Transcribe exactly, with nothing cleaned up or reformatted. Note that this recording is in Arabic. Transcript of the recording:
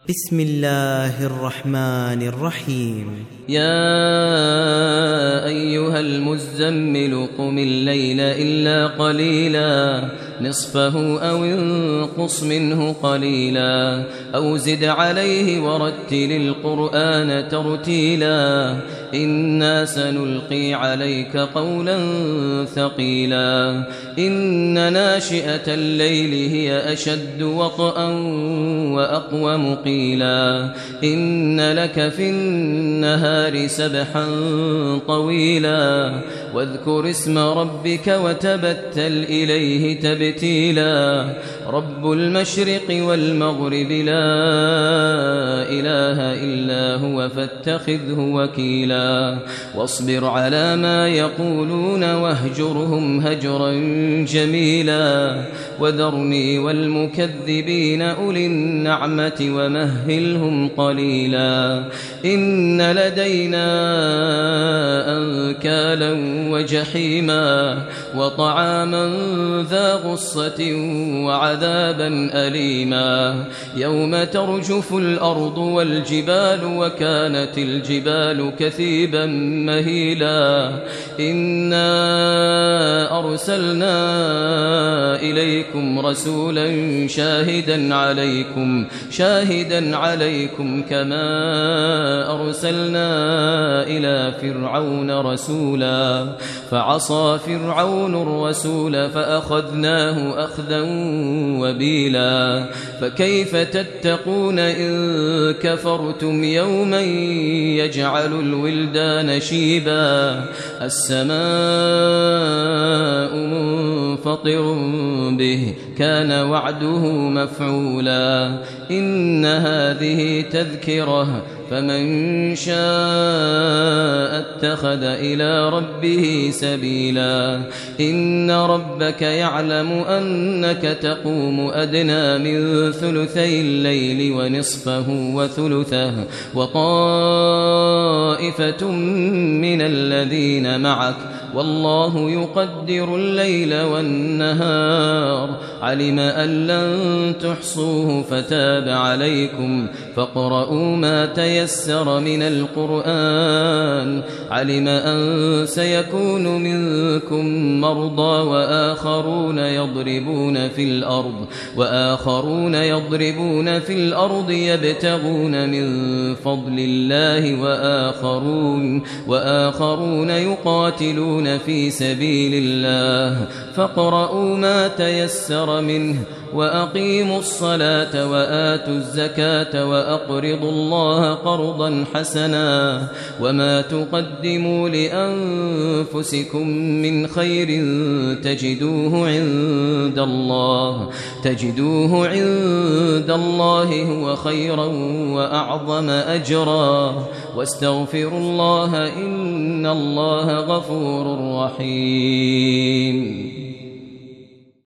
بسم الله الرحمن الرحيم. يا أيها المزمل قم الليل إلا قليلا نصفه أو انقص منه قليلا أو زد عليه ورتل القرآن ترتيلا إنا سنلقي عليك قولا ثقيلا إن ناشئة الليل هي أشد وطئا وأقوم قيلا إن لك في النهار سبحا طويلا واذكر اسم ربك وتبتل إليه تبتيلا رب المشرق والمغرب لا إله إلا هو فاتخذه وكيلا واصبر على ما يقولون واهجرهم هجرا جميلا وذرني والمكذبين أولي النعمة ومهلهم قليلا إن لدينا أنكالا وجحيما وطعاما ذا غصة وعذابا أليما يوم ترجف الأرض والجبال وكانت الجبال كثيبا مهيلا إنا أرسلنا إليكم رسولا شاهدا عليكم شاهدا عليكم كما أرسلنا إلى فرعون رسولا فعصى فرعون الرسول فأخذناه أخذا وبيلا فكيف تتقون إن كفرتم يوما يجعل الولدان شيبا السماء منفطر به كان وعده مفعولا إن هذه تذكرة فمن شاء اتخذ إلى ربه سبيلا إن ربك يعلم أنك تقوم أدنى من ثلثي الليل ونصفه وثلثه وطائفة من الذين معك والله يقدر الليل والنهار علم أن لن تحصوه فتاب عليكم فاقرؤوا ما تيسر من القرآن علم أن سيكون منكم مرضى وآخرون يضربون في الأرض وآخرون يضربون في الأرض يبتغون من فضل الله وآخرون وآخرون يقاتلون في سبيل الله فاقرؤوا ما تيسر منه وأقيموا الصلاة وآتوا الزكاة وأقرضوا الله قرضا حسنا وما تقدموا لأنفسكم من خير تجدوه عند الله تجدوه عند الله هو خيرا وأعظم أجرا واستغفروا الله إن الله غفور رحيم.